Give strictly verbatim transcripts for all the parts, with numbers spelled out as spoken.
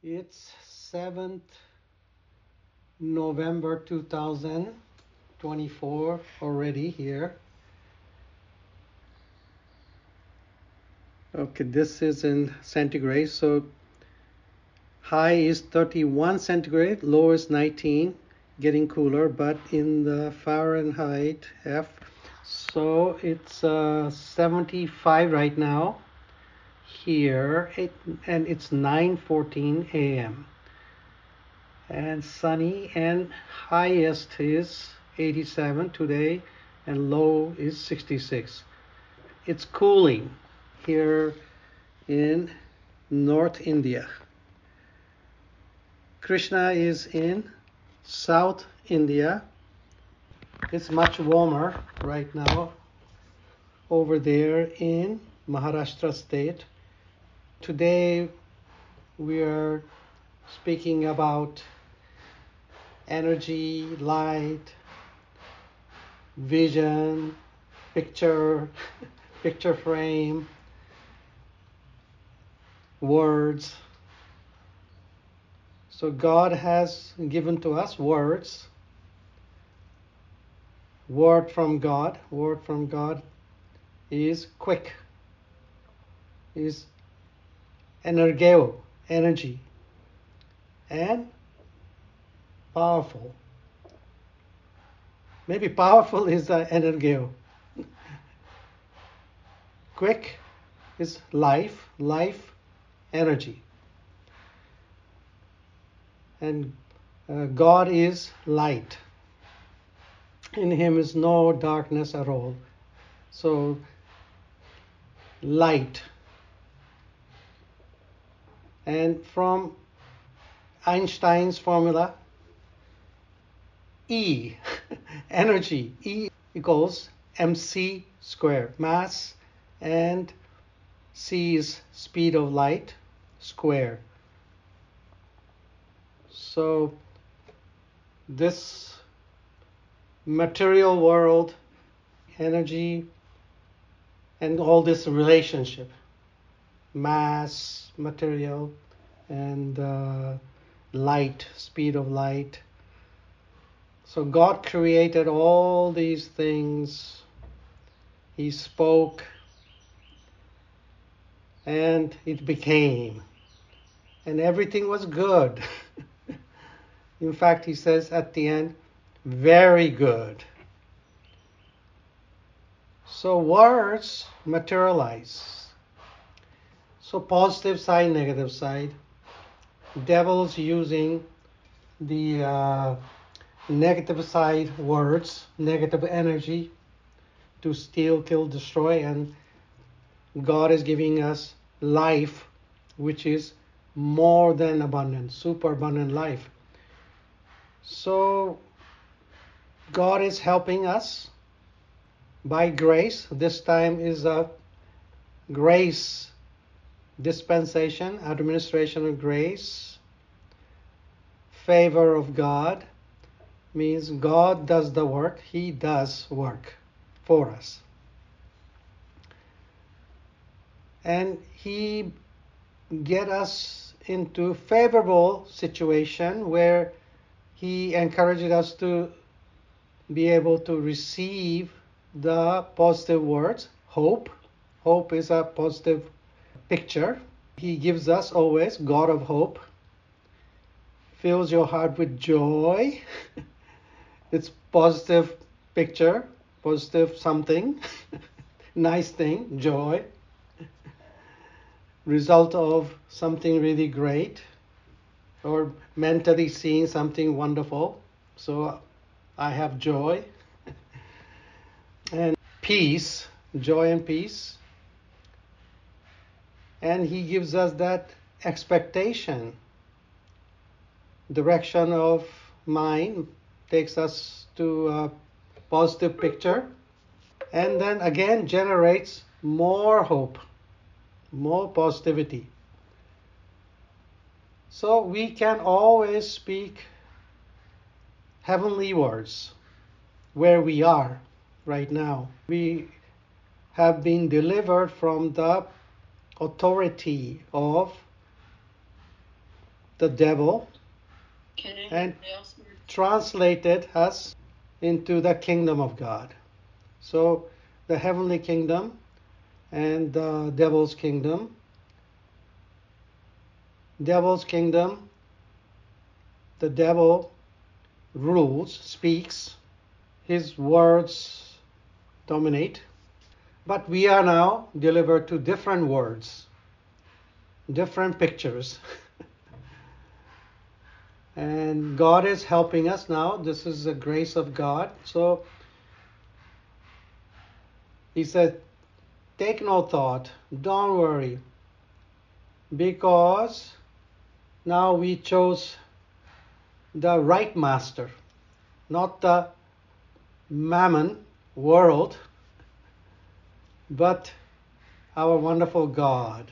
It's seventh November two thousand twenty-four already here. Okay, this is in centigrade. So high is thirty-one centigrade, low is nineteen, getting cooler, but in the Fahrenheit F, so it's uh, seventy-five right now here, it, and it's nine fourteen a m and sunny, and highest is eighty-seven today and low is sixty-six. It's cooling here in North India. Krishna is in South India. It's much warmer right now over there in Maharashtra state. Today we are speaking about energy, light, vision, picture, picture frame, words. So God has given to us words. Word from God, word from God is quick, is energeo, energy, and powerful. Maybe powerful is the energeo. Quick is life, life, energy. And uh, God is light. In him is no darkness at all. So light. And from Einstein's formula, E, energy, E equals mc squared, mass, and c is speed of light squared. So this material world, energy, and all this relationship, mass, material, and uh, light, speed of light. So God created all these things. He spoke, and it became. And everything was good. In fact, he says at the end, very good. So words materialize. So positive side, negative side. Devil's using the uh, negative side words, negative energy to steal, kill, destroy, and God is giving us life, which is more than abundant, super abundant life. So God is helping us by grace. This time is a grace dispensation, administration of grace. Favor of God means God does the work. He does work for us. And he get us into favorable situation where he encouraged us to be able to receive the positive words. Hope. Hope is a positive picture. He gives us always God of hope. Fills your heart with joy. It's positive picture, positive something, nice thing, joy. Result of something really great, or mentally seeing something wonderful. So I have joy and peace, joy and peace. And he gives us that expectation. Direction of mind takes us to a positive picture, and then again generates more hope, more positivity. So we can always speak heavenly words where we are right now. We have been delivered from the authority of the devil, and translated us into the kingdom of God. So the heavenly kingdom and the devil's kingdom. Devil's kingdom, the devil rules, speaks, his words dominate. But we are now delivered to different words, different pictures. And God is helping us now. This is the grace of God. So he said, take no thought, don't worry, because now we chose the right master, not the mammon world, but our wonderful God.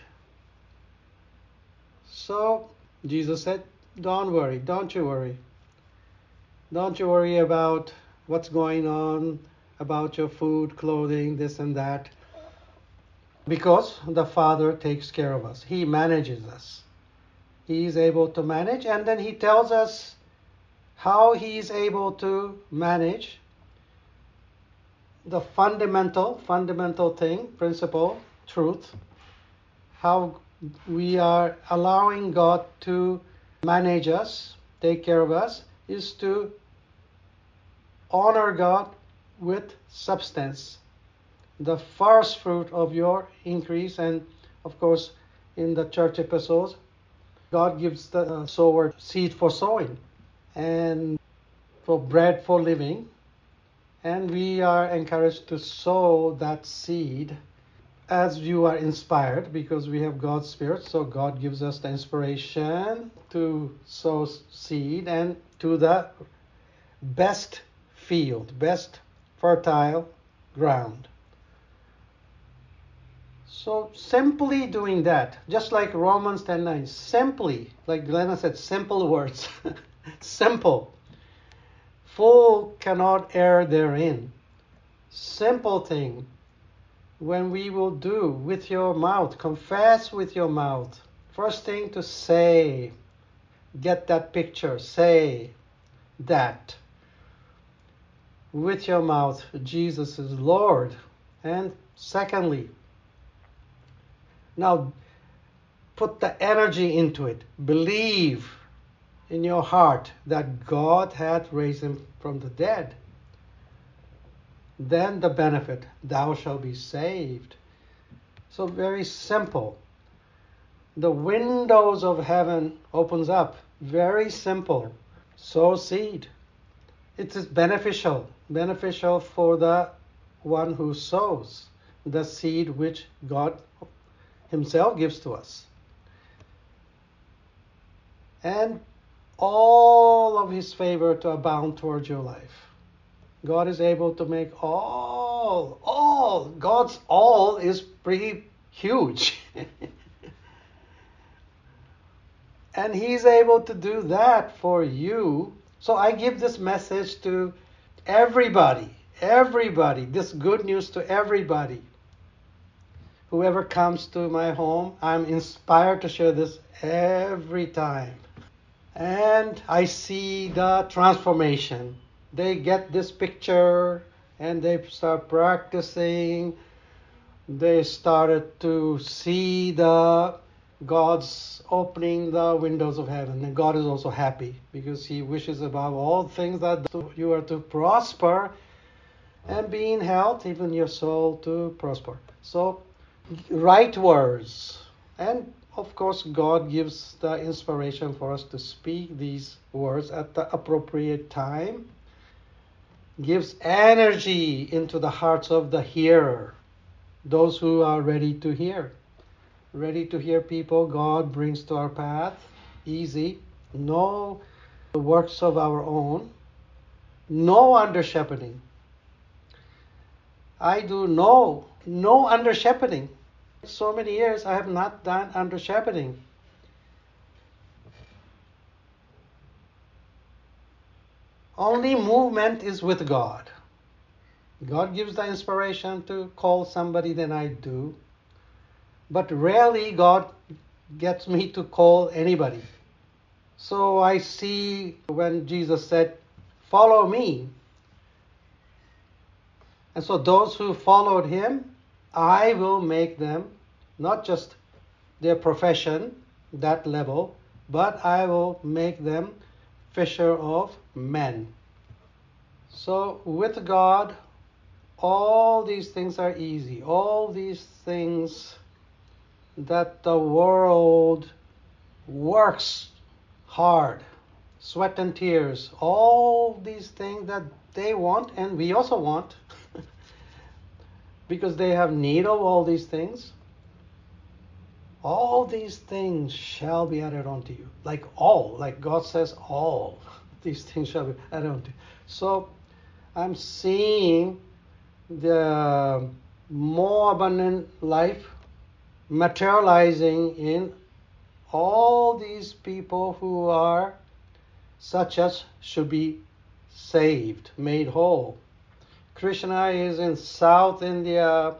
So Jesus said, don't worry, don't you worry. Don't you worry about what's going on, about your food, clothing, this and that. Because the Father takes care of us. He manages us. He is able to manage, and then he tells us how he is able to manage the fundamental, fundamental thing, principle, truth, how we are allowing God to manage us, take care of us, is to honor God with substance, the first fruit of your increase. And of course, in the church epistles, God gives the uh, sower seed for sowing and for bread for living. And we are encouraged to sow that seed as you are inspired, because we have God's Spirit. So God gives us the inspiration to sow seed and to the best field, best fertile ground. So simply doing that, just like Romans ten nine, simply, like Glenna said, simple words, simple. Fool cannot err therein. Simple thing. When we will do with your mouth, confess with your mouth. First thing to say, get that picture, say that. With your mouth, Jesus is Lord. And secondly, now put the energy into it. Believe in your heart that God hath raised him from the dead. Then the benefit, thou shalt be saved. So very simple. The windows of heaven opens up. Very simple. Sow seed. It is beneficial. Beneficial for the one who sows the seed which God himself gives to us. And all of his favor to abound towards your life. God is able to make all, all, God's all is pretty huge. And he's able to do that for you. So I give this message to everybody, everybody, this good news to everybody. Whoever comes to my home, I'm inspired to share this every time. And I see the transformation. They get this picture and they start practicing. They started to see the God's opening the windows of heaven. And God is also happy because he wishes above all things that you are to prosper and be in health, even your soul to prosper. So, right words. And of course, God gives the inspiration for us to speak these words at the appropriate time. Gives energy into the hearts of the hearer, those who are ready to hear. Ready to hear people God brings to our path, easy, no works of our own, no under shepherding. I do no, no under shepherding. So many years I have not done under shepherding. Only movement is with God. God gives the inspiration to call somebody, then I do. But rarely God gets me to call anybody. So I see when Jesus said, "Follow me." And so those who followed him, I will make them not just their profession, that level, but I will make them fisher of men. So with God, all these things are easy. All these things that the world works hard, sweat and tears, all these things that they want and we also want because they have need of all these things. All these things shall be added unto you. Like all, like God says, all these things shall be added unto you. So I'm seeing the more abundant life materializing in all these people who are such as should be saved, made whole. Krishna is in South India,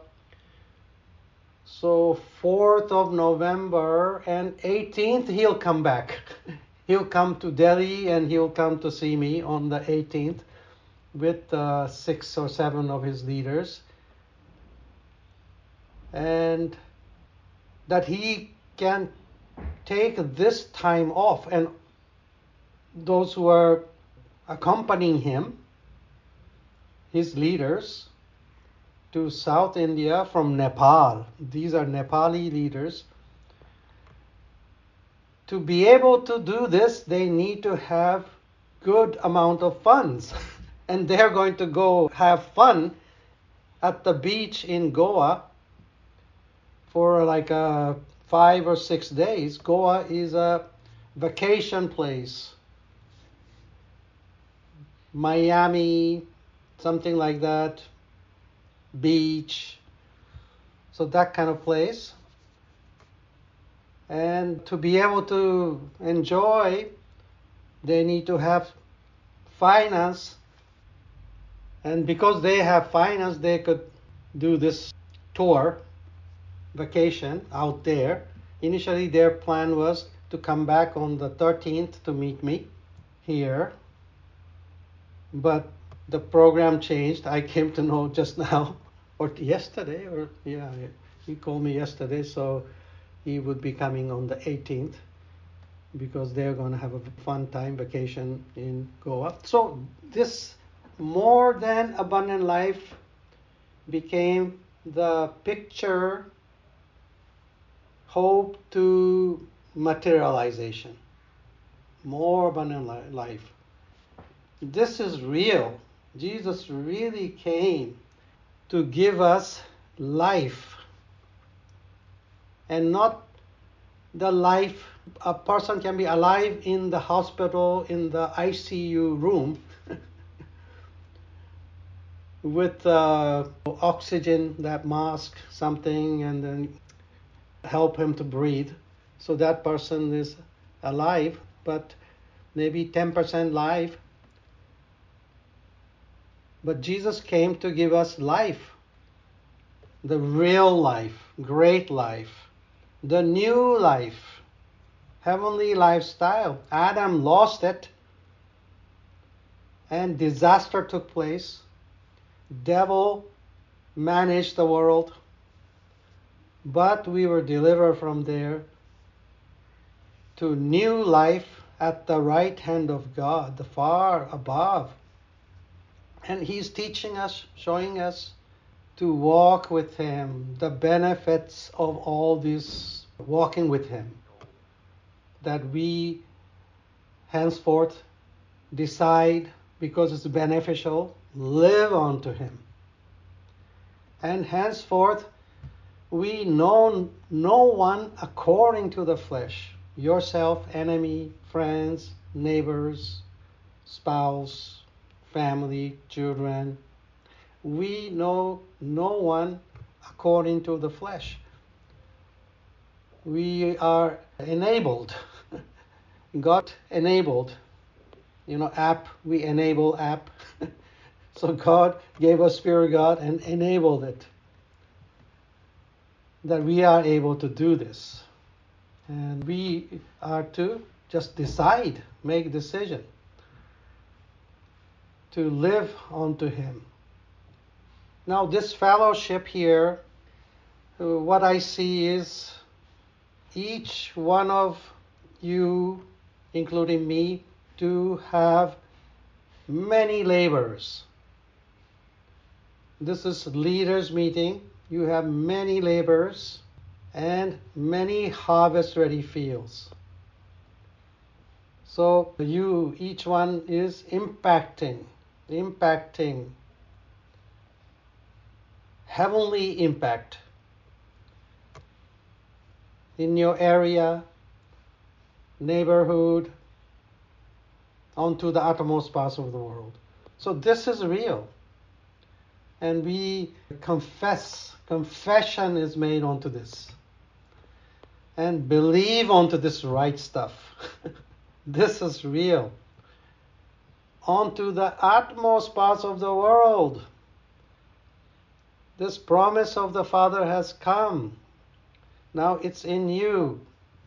so fourth of November and eighteenth he'll come back. He'll come to Delhi and he'll come to see me on the eighteenth with uh, six or seven of his leaders. And that he can take this time off, and those who are accompanying him, his leaders, to South India from Nepal. These are Nepali leaders. To be able to do this, they need to have good amount of funds. And they're going to go have fun at the beach in Goa for like a five or six days. Goa is a vacation place. Miami, something like that. Beach. So that kind of place. And to be able to enjoy, they need to have finance. And because they have finance, they could do this tour, vacation out there. Initially, their plan was to come back on the thirteenth to meet me here. But the program changed. I came to know just now, or yesterday, or yeah, he called me yesterday, so he would be coming on the eighteenth because they're going to have a fun time vacation in Goa. So this more than abundant life became the picture, hope to materialization. More abundant li- life. This is real. Jesus really came to give us life, and not the life a person can be alive in the hospital, in the I C U room with uh, oxygen, that mask, something, and then help him to breathe. So that person is alive, but maybe ten percent life. But Jesus came to give us life, the real life, great life, the new life, heavenly lifestyle. Adam lost it, and disaster took place. Devil managed the world, but we were delivered from there to new life at the right hand of God, the far above. And he's teaching us, showing us to walk with him, the benefits of all this walking with him, that we henceforth decide, because it's beneficial, live unto him. And henceforth we know no one according to the flesh. Yourself, enemy, friends, neighbors, spouse, family, children. We know no one according to the flesh. We are enabled. God enabled. You know, app, we enable app. So God gave us Spirit of God and enabled it, that we are able to do this. And we are to Just decide, make a decision to live unto Him. Now this fellowship here, uh, what I see is each one of you, including me, to have many labors. This is leaders meeting. You have many labors and many harvest ready fields. So you, each one is impacting, impacting, heavenly impact in your area, neighborhood, onto the uttermost parts of the world. So this is real. And we confess, confession is made onto this. And believe onto this right stuff. This is real. Onto the utmost parts of the world. This promise of the Father has come. Now it's in you.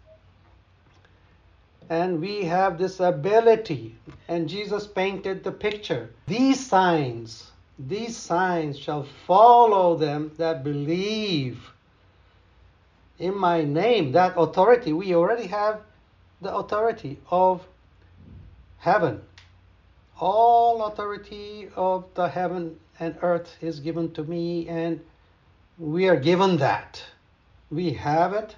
And we have this ability. And Jesus painted the picture. These signs, these signs shall follow them that believe in my name. That authority, we already have the authority of heaven. All authority of the heaven and earth is given to me, and we are given that. We have it.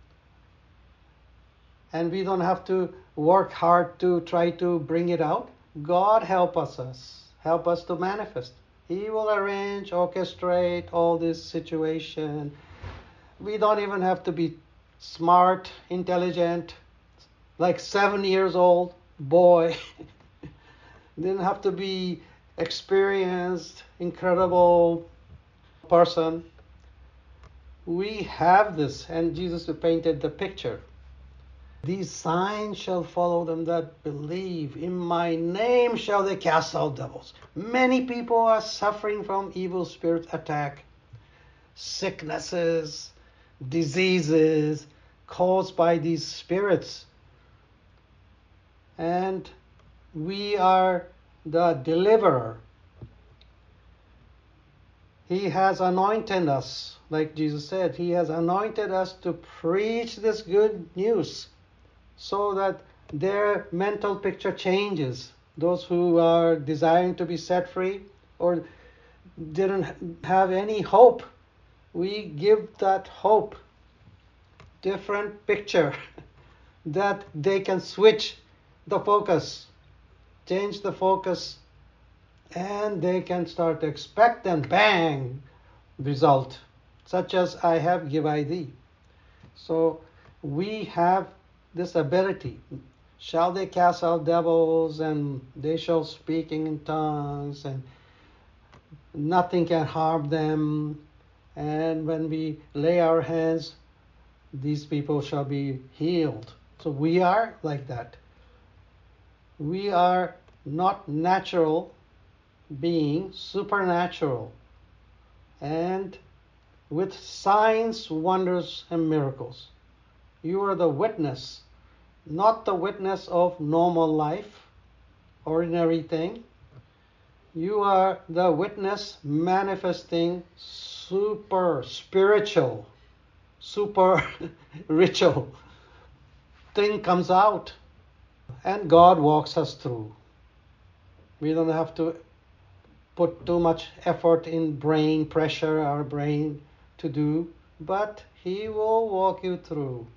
And we don't have to work hard to try to bring it out. God help us, us, help us to manifest. He will arrange, orchestrate all this situation. We don't even have to be smart, intelligent, like seven years old boy. Didn't have to be experienced, incredible person. We have this, and Jesus painted the picture. These signs shall follow them that believe. In my name shall they cast out devils. Many people are suffering from evil spirit attack, sicknesses, diseases caused by these spirits. And we are the deliverer. He has anointed us, like Jesus said. He has anointed us to preach this good news, so that their mental picture changes. Those who are desiring to be set free or didn't have any hope, we give that hope, different picture, that they can switch the focus, change the focus, and they can start to expect and bang, result, such as I have give I thee. So we have this ability. Shall they cast out devils, and they shall speak in tongues, and nothing can harm them. And when we lay our hands, these people shall be healed. So we are like that. We are not natural beings, supernatural, and with signs, wonders, and miracles. You are the witness, not the witness of normal life, ordinary thing. You are the witness manifesting super spiritual, super ritual thing comes out, and God walks us through. We don't have to put too much effort in brain pressure, our brain to do, but He will walk you through.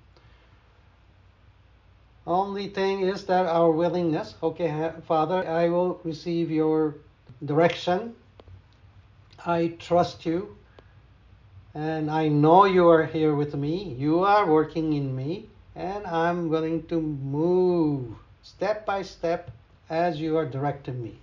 Only thing is that our willingness. Okay, Father, I will receive your direction. I trust you, and I know you are here with me. You are working in me, and I'm willing to move step by step as you are directing me.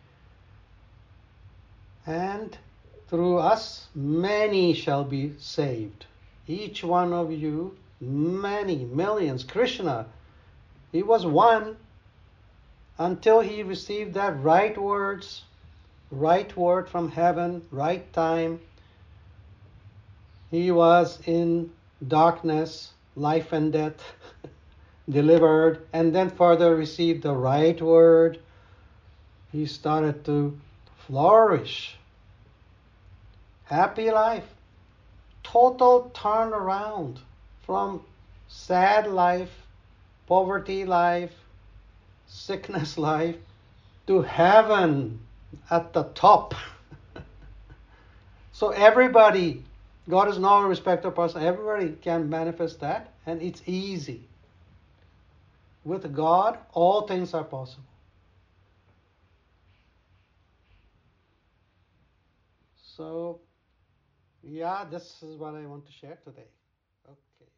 And through us, many shall be saved. Each one of you, many, millions. Krishna, he was one until he received that right words, right word from heaven, right time. He was in darkness, life and death, delivered, and then further received the right word, he started to flourish. Happy life. Total turnaround from sad life, poverty life, sickness life, to heaven at the top. So everybody, God is no respecter of person, everybody can manifest that, and it's easy. With God, all things are possible. So, yeah, this is what I want to share today. Okay.